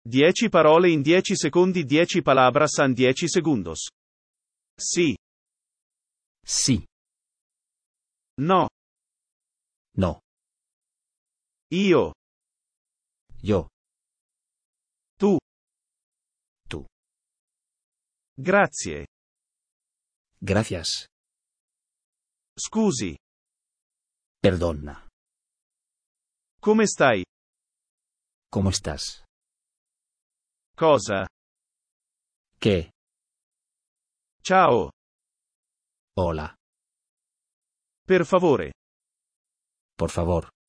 10 parole in 10 secondi, 10 palabras en 10 segundos. Sí. Sí. No. No. Io. Yo. Tu. Tú. Grazie. Gracias. Scusi. Perdona. Come stai? ¿Cómo estás? Cosa? ¿Qué? Ciao. Hola. Per favore. Por favor.